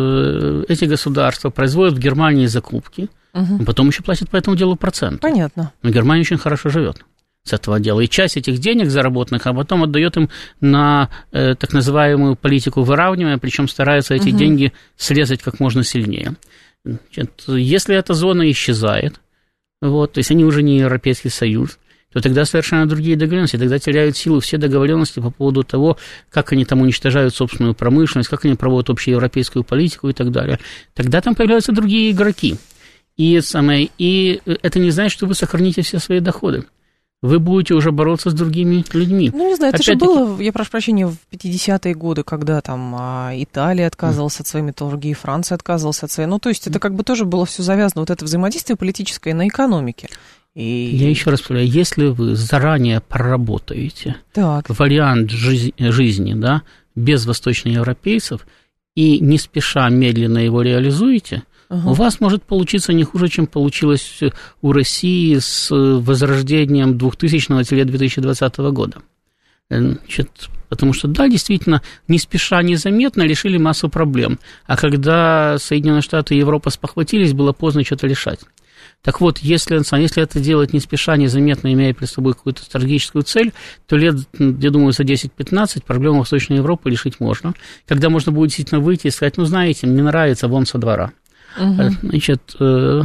эти государства производят в Германии закупки, угу. потом еще платят по этому делу проценты. Понятно. Но Германия очень хорошо живет с этого дела. И часть этих денег заработанных, а потом отдает им на э, так называемую политику выравнивания, причем старается эти угу. деньги срезать как можно сильнее. Значит, если эта зона исчезает, вот, то есть они уже не Европейский Союз, то тогда совершенно другие договоренности, тогда теряют силу все договоренности по поводу того, как они там уничтожают собственную промышленность, как они проводят общеевропейскую политику и так далее. Тогда там появляются другие игроки. И, самое, и это не значит, что вы сохраните все свои доходы. Вы будете уже бороться с другими людьми. Ну, не знаю, это же было, я прошу прощения, в пятидесятые годы, когда там Италия отказывалась mm. от своей металлургии, Франция отказывалась от своей. Ну, то есть это как бы тоже было все завязано, вот это взаимодействие политическое на экономике. И... Я еще раз повторяю, если вы заранее проработаете так. вариант жизни, жизни, да, без восточноевропейцев и не спеша медленно его реализуете, uh-huh. у вас может получиться не хуже, чем получилось у России с возрождением двухтысячного-две тысячи двадцатого года. Значит, потому что, да, действительно, не спеша, незаметно решили массу проблем. А когда Соединенные Штаты и Европа спохватились, было поздно что-то решать. Так вот, если, если это делать не спеша, незаметно, имея перед собой какую-то стратегическую цель, то лет, я думаю, за десять-пятнадцать проблему Восточной Европы решить можно. Когда можно будет действительно выйти и сказать, ну, знаете, мне нравится, вон со двора. Угу. Значит,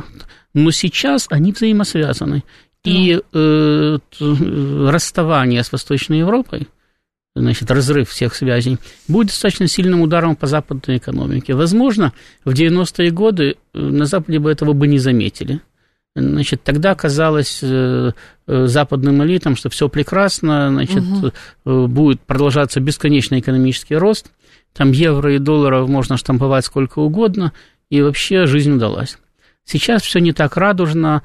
но сейчас они взаимосвязаны. Да. И э, расставание с Восточной Европой, значит, разрыв всех связей, будет достаточно сильным ударом по западной экономике. Возможно, в девяностые годы на Западе бы этого бы не заметили. Значит, тогда казалось э, западным элитам, что все прекрасно, значит, угу. будет продолжаться бесконечный экономический рост, там евро и долларов можно штамповать сколько угодно, и вообще жизнь удалась. Сейчас все не так радужно,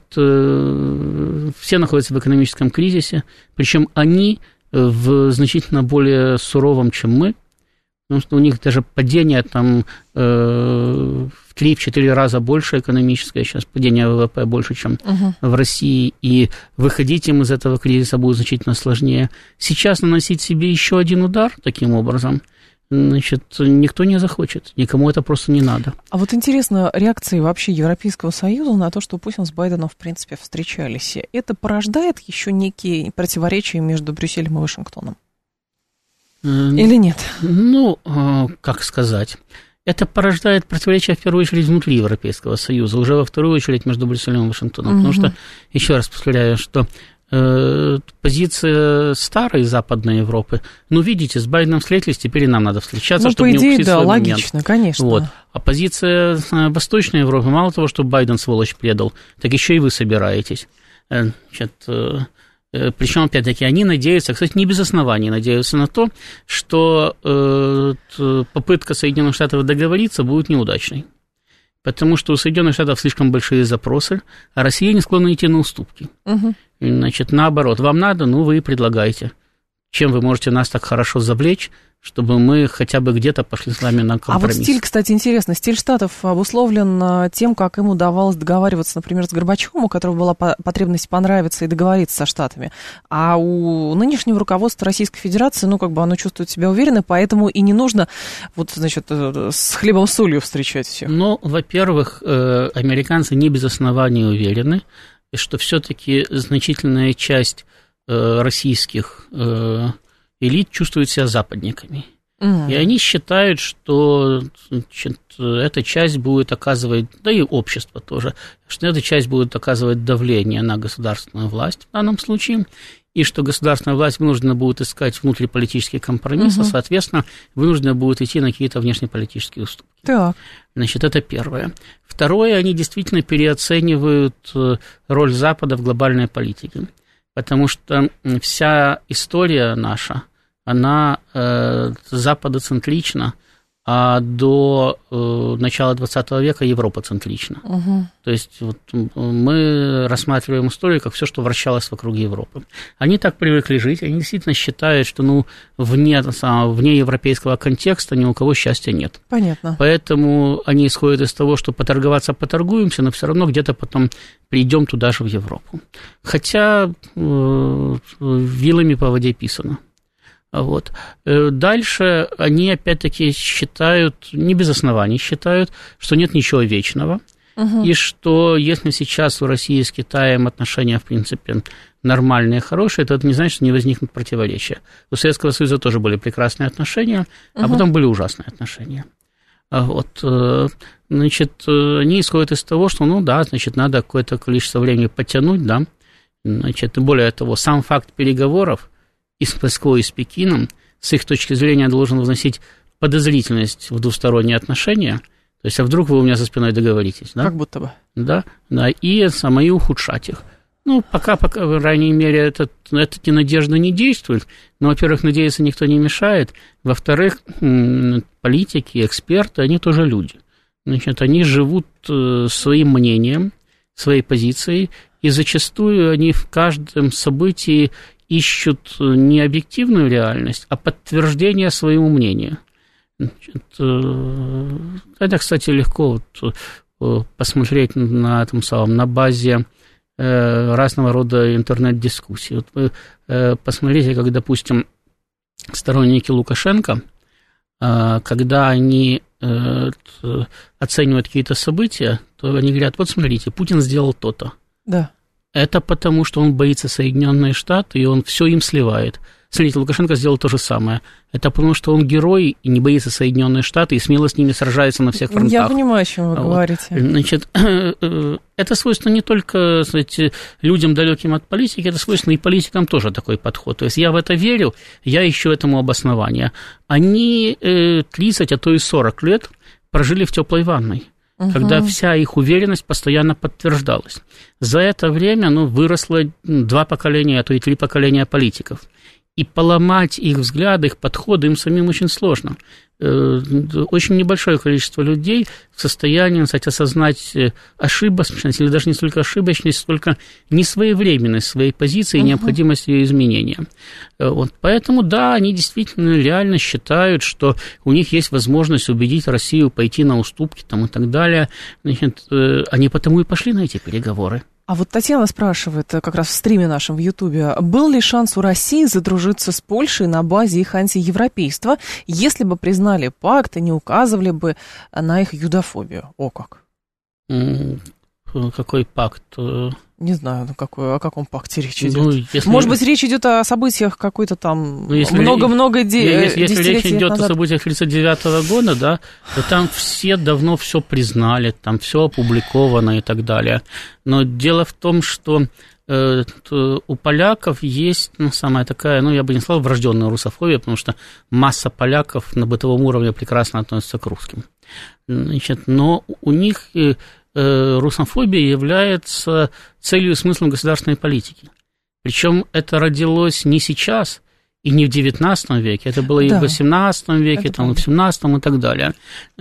это, все находятся в экономическом кризисе, причем они в значительно более суровом, чем мы, потому что у них даже падение там э, в три-четыре раза больше экономическое, сейчас падение вэ вэ пэ больше, чем uh-huh. в России, и выходить им из этого кризиса будет значительно сложнее. Сейчас наносить себе еще один удар таким образом, значит, никто не захочет, никому это просто не надо. А вот интересно, реакции вообще Европейского Союза на то, что Путин с Байденом, в принципе, встречались, это порождает еще некие противоречия между Брюсселем и Вашингтоном? Или нет? Ну, как сказать, это порождает противоречия, в первую очередь, внутри Европейского Союза, уже во вторую очередь между Брюсселем и Вашингтоном, угу. потому что, еще раз повторяю, что э, позиция старой Западной Европы, ну, видите, с Байденом встретились, теперь и нам надо встречаться, ну, чтобы по идее, не упустить да, свой логично, момент. Конечно. Вот. А позиция Восточной Европы, мало того, что Байден, сволочь, предал, так еще и вы собираетесь. Значит, причем, опять-таки, они надеются, кстати, не без оснований надеются на то, что э, попытка Соединенных Штатов договориться будет неудачной. Потому что у Соединенных Штатов слишком большие запросы, а Россия не склонна идти на уступки. Угу. Значит, наоборот, вам надо, ну, вы и предлагайте. Чем вы можете нас так хорошо завлечь, чтобы мы хотя бы где-то пошли с вами на компромисс. А вот стиль, кстати, интересно. Стиль Штатов обусловлен тем, как им удавалось договариваться, например, с Горбачевым, у которого была потребность понравиться и договориться со Штатами. А у нынешнего руководства Российской Федерации, ну, как бы оно чувствует себя уверенно, поэтому и не нужно, вот, значит, с хлебом с солью встречать всех. Ну, во-первых, американцы не без оснований уверены, что все-таки значительная часть российских элит чувствуют себя западниками. Mm. И они считают, что, значит, эта часть будет оказывать, да и общество тоже, что эта часть будет оказывать давление на государственную власть в данном случае, и что государственная власть вынуждена будет искать внутриполитический компромисс, mm-hmm. а, соответственно, вынуждена будет идти на какие-то внешнеполитические уступки. Так. Значит, это первое. Второе, они действительно переоценивают роль Запада в глобальной политике, потому что вся история наша, она э, западоцентрична, а до э, начала двадцатого века европоцентрично. Угу. То есть вот, мы рассматриваем историю как все, что вращалось вокруг Европы. Они так привыкли жить, они действительно считают, что ну, вне, вне европейского контекста ни у кого счастья нет. Понятно. Поэтому они исходят из того, что поторговаться поторгуемся, но все равно где-то потом придем туда же в Европу. Хотя э, вилами по воде писано. Вот. Дальше они, опять-таки, считают, не без оснований считают, что нет ничего вечного, угу. и что если сейчас у России с Китаем отношения, в принципе, нормальные, хорошие, то это не значит, что не возникнут противоречия. У Советского Союза тоже были прекрасные отношения, угу. а потом были ужасные отношения. Вот. Значит, они исходят из того, что, ну да, значит, надо какое-то количество времени подтянуть, да, значит, и более того, сам факт переговоров и с Москвой, и с Пекином, с их точки зрения, должен вносить подозрительность в двусторонние отношения. То есть, а вдруг вы у меня за спиной договоритесь, да? Как будто бы. Да, да, и самое ухудшать их. Ну, пока, пока, в крайней мере, этот, эти надежды не действуют. Но, во-первых, надеяться никто не мешает. Во-вторых, политики, эксперты, они тоже люди. Значит, они живут своим мнением, своей позицией, и зачастую они в каждом событии ищут не объективную реальность, а подтверждение своему мнению. Значит, это, кстати, легко вот посмотреть на этом самом, на базе разного рода интернет-дискуссий. Вот вы посмотрите, как, допустим, сторонники Лукашенко, когда они оценивают какие-то события, то они говорят, вот смотрите, Путин сделал то-то. Да. Это потому, что он боится Соединенные Штаты, и он все им сливает. Смотрите, Лукашенко сделал то же самое. Это потому, что он герой и не боится Соединенные Штаты, и смело с ними сражается на всех фронтах. Я понимаю, о чем вы вот. говорите. Значит, это свойственно не только, кстати, людям, далеким от политики, это свойственно и политикам тоже такой подход. То есть я в это верю, я ищу этому обоснование. Они тридцать, а то и сорок лет прожили в теплой ванной, угу. когда вся их уверенность постоянно подтверждалась. За это время ну, выросло два поколения, а то и три поколения политиков. И поломать их взгляды, их подходы им самим очень сложно. Очень небольшое количество людей в состоянии, кстати, осознать ошибочность, или даже не столько ошибочность, сколько несвоевременность своей позиции и необходимость ее изменения. Вот. Поэтому, да, они действительно реально считают, что у них есть возможность убедить Россию пойти на уступки там, и так далее. Значит, они потому и пошли на эти переговоры. А вот Татьяна спрашивает, как раз в стриме нашем в Ютубе, был ли шанс у России задружиться с Польшей на базе их антиевропейства, если бы признали пакт и не указывали бы на их юдофобию? О как! Какой пакт? Не знаю, ну какой, о каком пакте речь идет. Ну, если... Может быть, речь идет о событиях какой-то там ну, если много-много де- если, если речь идет назад. О событиях тридцать девятого года, да, то там все давно все признали, там все опубликовано и так далее. Но дело в том, что э, у поляков есть, ну, самая такая, ну, я бы не сказал, врожденная русофобия, потому что масса поляков на бытовом уровне прекрасно относятся к русским. Значит, но у них... русофобия является целью и смыслом государственной политики. Причем это родилось не сейчас и не в девятнадцатом веке, это было да. и в восемнадцатом веке, там, и в семнадцатом и так далее.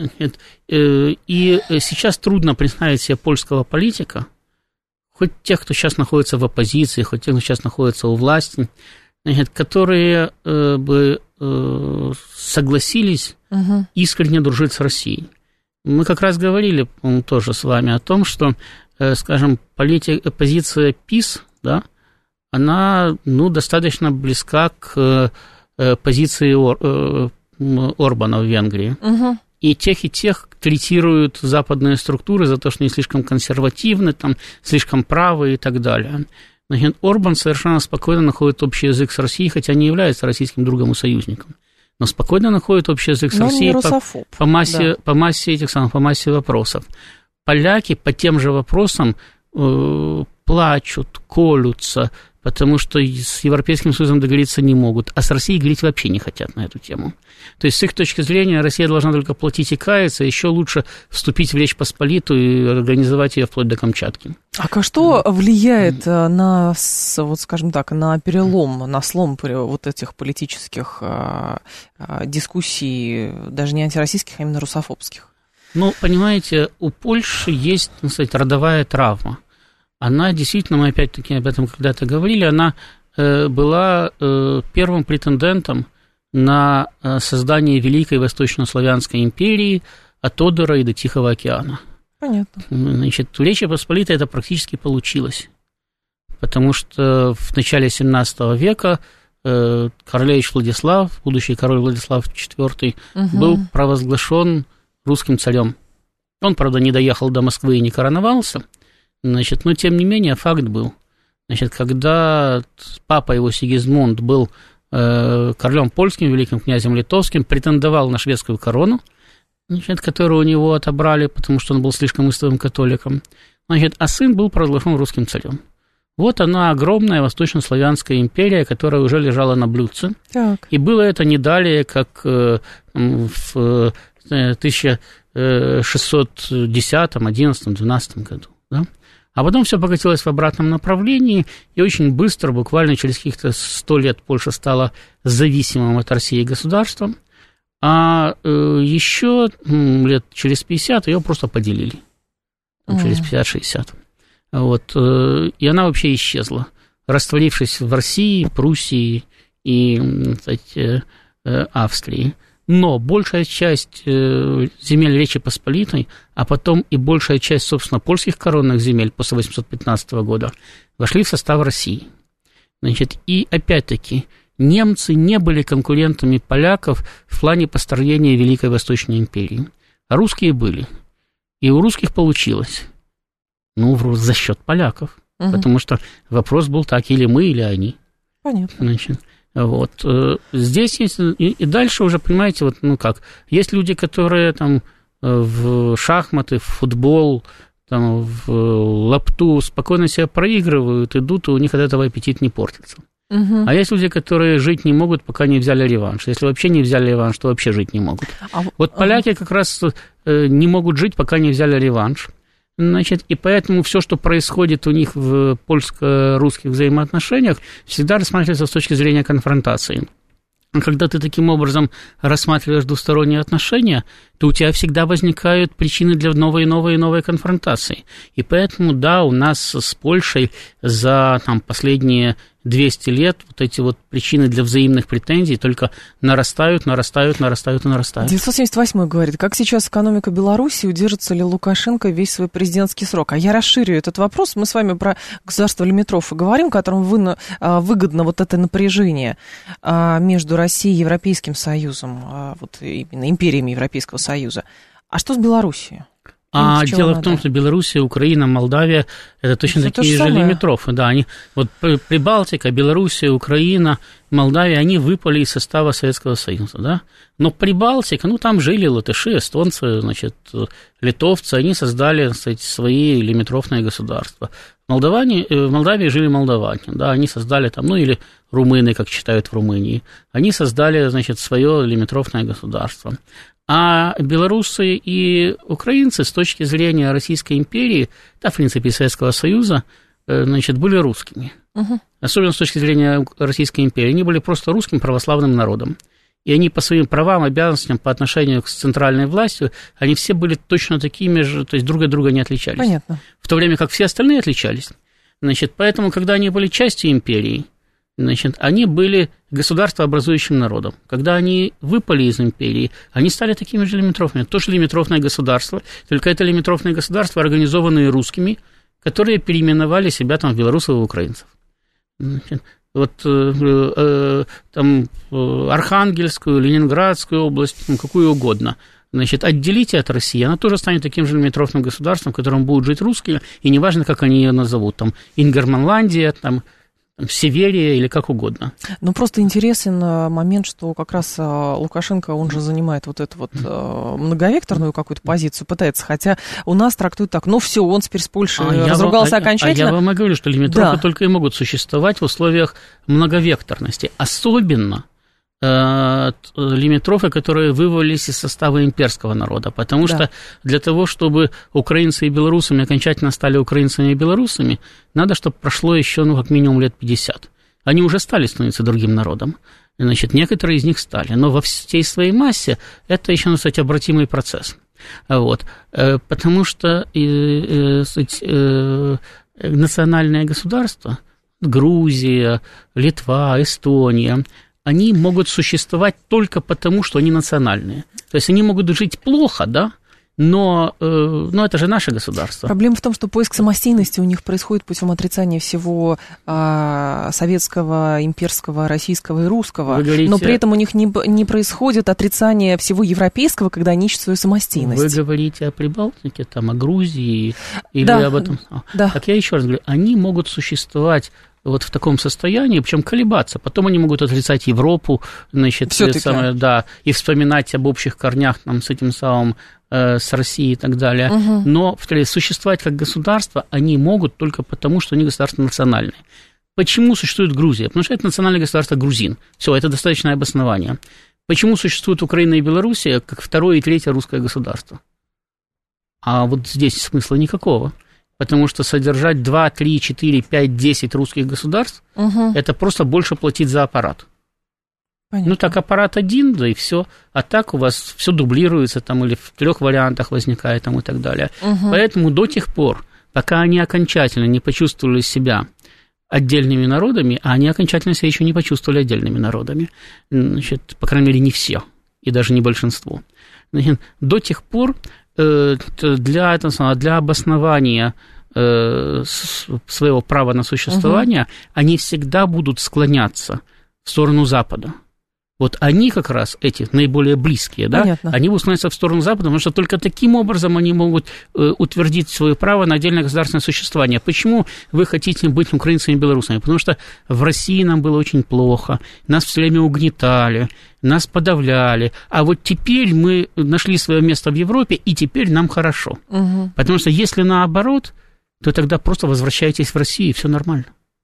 И сейчас трудно представить себе польского политика, хоть тех, кто сейчас находится в оппозиции, хоть тех, кто сейчас находится у власти, которые бы согласились угу. искренне дружить с Россией. Мы как раз говорили, по-моему, тоже с вами о том, что, скажем, полити... позиция ПиС, да, она, ну, достаточно близка к позиции Ор... Орбана в Венгрии. Угу. И тех, и тех третируют западные структуры за то, что они слишком консервативны, там, слишком правые и так далее. Значит, Орбан совершенно спокойно находит общий язык с Россией, хотя не является российским другом и союзником. Но спокойно находит общий язык с Россией по, по, массе, да. по массе этих самых, по массе вопросов. Поляки по тем же вопросам э, плачут, колются, потому что с Европейским Союзом договориться не могут, а с Россией говорить вообще не хотят на эту тему. То есть, с их точки зрения, Россия должна только платить и каяться, еще лучше вступить в Речь Посполитую и организовать ее вплоть до Камчатки. А что влияет на, вот скажем так, на перелом, на слом вот этих политических дискуссий, даже не антироссийских, а именно русофобских? Ну, понимаете, у Польши есть, так сказать, родовая травма. Она действительно, мы опять-таки об этом когда-то говорили, она э, была э, первым претендентом на э, создание Великой Восточнославянской империи от Одера и до Тихого океана. Понятно. Значит, в Речи Посполитой это практически получилось, потому что в начале семнадцатого века э, королевич Владислав, будущий король Владислав четвёртый, угу. был провозглашен русским царем. Он, правда, не доехал до Москвы и не короновался, значит, но, тем не менее, факт был. Значит, когда папа его Сигизмунд был э, королем польским, великим князем литовским, претендовал на шведскую корону, значит, которую у него отобрали, потому что он был слишком истовым католиком, значит, а сын был провозглашен русским царем. Вот она, огромная восточнославянская империя, которая уже лежала на блюдце. Так. И было это не далее, как э, в тысяча шестьсот десятом, одиннадцатом, двенадцатом году. Да? А потом все покатилось в обратном направлении, и очень быстро, буквально через каких-то сто лет, Польша стала зависимым от России государством, а э, еще лет через пятьдесят ее просто поделили, там, mm. через пятьдесят-шестьдесят. Вот, э, и она вообще исчезла, растворившись в России, Пруссии и, кстати, э, Австрии. Но большая часть земель Речи Посполитой, а потом и большая часть, собственно, польских коронных земель после восемьсот пятнадцатого года вошли в состав России. Значит, и опять-таки немцы не были конкурентами поляков в плане построения Великой Восточной империи, а русские были. И у русских получилось, ну, за счет поляков, угу. потому что вопрос был так, или мы, или они. Понятно. Значит, вот. Здесь есть, и, и дальше уже, понимаете, вот, ну как, есть люди, которые там в шахматы, в футбол, там, в лапту спокойно себя проигрывают, идут, и у них от этого аппетит не портится. Угу. А есть люди, которые жить не могут, пока не взяли реванш. Если вообще не взяли реванш, то вообще жить не могут. А, вот поляки как раз не могут жить, пока не взяли реванш. Значит, и поэтому все, что происходит у них в польско-русских взаимоотношениях, всегда рассматривается с точки зрения конфронтации. Когда ты таким образом рассматриваешь двусторонние отношения, то у тебя всегда возникают причины для новой и новой и новой конфронтации. И поэтому, да, у нас с Польшей за там, последние двести лет вот эти вот причины для взаимных претензий только нарастают, нарастают, нарастают и нарастают. девятьсот семьдесят восьмой говорит, как сейчас экономика Беларуси, удержится ли Лукашенко весь свой президентский срок? А я расширю этот вопрос. Мы с вами про государство лимитрофа говорим, которому выгодно вот это напряжение между Россией и Европейским Союзом, вот именно империями Европейского Союза. А что с Белоруссией? А дело надо? в том, что Белоруссия, Украина, Молдавия – это точно это такие же самое. лимитрофы. Да, они, вот Прибалтика, Белоруссия, Украина, Молдавия, они выпали из состава Советского Союза, да. Но Прибалтика, ну, там жили латыши, эстонцы, значит, литовцы, они создали, кстати, свои лимитрофные государства. В Молдаване, в Молдавии жили молдаване, да, они создали там, ну, или румыны, как читают в Румынии, они создали, значит, свое лимитрофное государство. А белорусы и украинцы с точки зрения Российской империи, да, в принципе, Советского Союза, значит, были русскими. Uh-huh. Особенно с точки зрения Российской империи. Они были просто русским православным народом. И они по своим правам, обязанностям по отношению к центральной власти, они все были точно такими же, то есть друг от друга не отличались. Понятно. В то время как все остальные отличались. Значит, поэтому, когда они были частью империи, значит, они были государствообразующим народом. Когда они выпали из империи, они стали такими же лимитрофными. Тоже лимитрофное государство, только это лимитрофное государство, организованные русскими, которые переименовали себя там в белорусов и украинцев. Значит, вот э, э, там Архангельскую, Ленинградскую область, там, какую угодно, значит, отделите от России, она тоже станет таким же лимитрофным государством, в котором будут жить русские, и неважно, как они ее назовут, там, Ингерманландия, там, Северия или как угодно. Ну, просто интересен момент, что как раз Лукашенко, он же занимает вот эту вот многовекторную какую-то позицию, пытается, хотя у нас трактуют так, ну, все, он теперь с Польшей а разругался вам, окончательно. А я вам и говорю, что лимитрофы да. только и могут существовать в условиях многовекторности, особенно э, лимитрофы, которые вывалились из состава имперского народа, потому да. что для того, чтобы украинцы и белорусами окончательно стали украинцами и белорусами, надо, чтобы прошло еще, ну, как минимум лет пятьдесят. Они уже стали становиться другим народом. Значит, некоторые из них стали, но во всей своей массе это еще, надо сказать, обратимый процесс. Вот. Потому что э, э, национальные государства, Грузия, Литва, Эстония, они могут существовать только потому, что они национальные. То есть они могут жить плохо, да, но, э, но это же наше государство. Проблема в том, что поиск самостийности у них происходит путем отрицания всего э, советского, имперского, российского и русского. Говорите, но при этом у них не, не происходит отрицание всего европейского, когда они ищут свою самостийность. Вы говорите о Прибалтике, там, о Грузии или да, об этом? Да. Так я еще раз говорю, они могут существовать вот в таком состоянии, причем колебаться. Потом они могут отрицать Европу, значит, самое, да, и вспоминать об общих корнях там, с этим самым, э, с Россией и так далее. Угу. Но, повторяю, существовать как государство они могут только потому, что они государства национальные. Почему существует Грузия? Потому что это национальное государство грузин. Все, это достаточное обоснование. Почему существует Украина и Белоруссия как второе и третье русское государство? А вот здесь смысла никакого. Потому что содержать два, три, четыре, пять, десять русских государств, угу. это просто больше платить за аппарат. Понятно. Ну, так аппарат один, да и все. А так у вас все дублируется там, или в трех вариантах возникает там, и так далее. Угу. Поэтому до тех пор, пока они окончательно не почувствовали себя отдельными народами, а они окончательно себя еще не почувствовали отдельными народами, значит, по крайней мере, не все, и даже не большинство. Значит, до тех пор Для, этого, для обоснования э, своего права на существование угу. они всегда будут склоняться в сторону Запада. Вот они как раз, эти наиболее близкие, да, они будут склоняться в сторону Запада, потому что только таким образом они могут э, утвердить свое право на отдельное государственное существование. Почему вы хотите быть украинцами и белорусами? Потому что в России нам было очень плохо, нас все время угнетали, нас подавляли, а вот теперь мы нашли свое место в Европе, и теперь нам хорошо. Угу. Потому что если наоборот, то тогда просто возвращайтесь в Россию, и все нормально.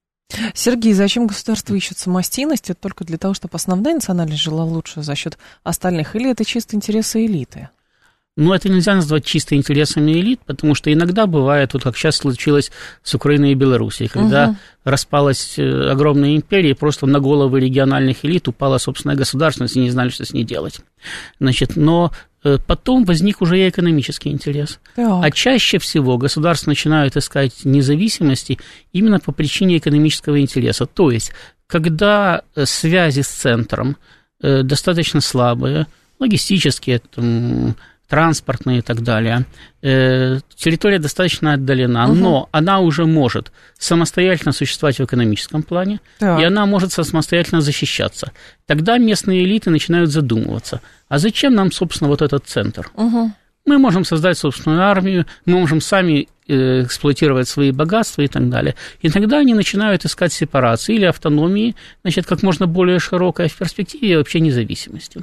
Сергей, зачем государство ищет самостийность? Это только для того, чтобы основная национальность жила лучше за счет остальных? Или это чисто интересы элиты? Ну, это нельзя назвать чисто интересами элит, потому что иногда бывает, вот как сейчас случилось с Украиной и Белоруссией, когда угу. распалась огромная империя, и просто на головы региональных элит упала собственная государственность, и не знали, что с ней делать. Значит, но потом возник уже и экономический интерес. Так. А чаще всего государства начинают искать независимости именно по причине экономического интереса. То есть, когда связи с центром достаточно слабые, логистические, там, транспортные и так далее, территория достаточно отдалена, угу. но она уже может самостоятельно существовать в экономическом плане, так. и она может самостоятельно защищаться. Тогда местные элиты начинают задумываться, а зачем нам, собственно, вот этот центр? Угу. Мы можем создать собственную армию, мы можем сами эксплуатировать свои богатства и так далее. И тогда они начинают искать сепарации или автономии, значит, как можно более широкой, а в перспективе вообще независимости.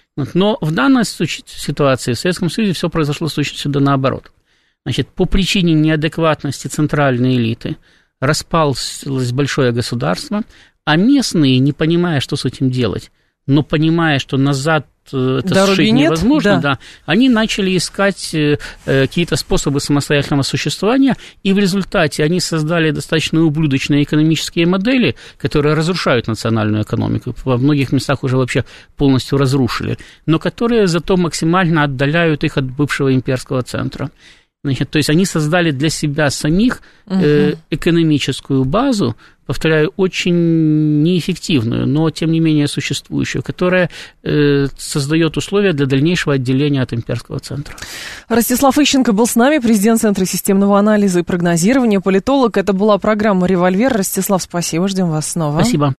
Но в данной ситуации в Советском Союзе все произошло сюда наоборот. Значит, по причине неадекватности центральной элиты распалось большое государство, а местные, не понимая, что с этим делать, но понимая, что назад это сшить невозможно, да. Да, они начали искать э, какие-то способы самостоятельного существования, и в результате они создали достаточно ублюдочные экономические модели, которые разрушают национальную экономику, во многих местах уже вообще полностью разрушили, но которые зато максимально отдаляют их от бывшего имперского центра. Значит, то есть они создали для себя самих э, экономическую базу, повторяю, очень неэффективную, но тем не менее существующую, которая э, создает условия для дальнейшего отделения от имперского центра. Ростислав Ищенко был с нами, президент Центра системного анализа и прогнозирования, политолог. Это была программа «Револьвер». Ростислав, спасибо, ждем вас снова. Спасибо.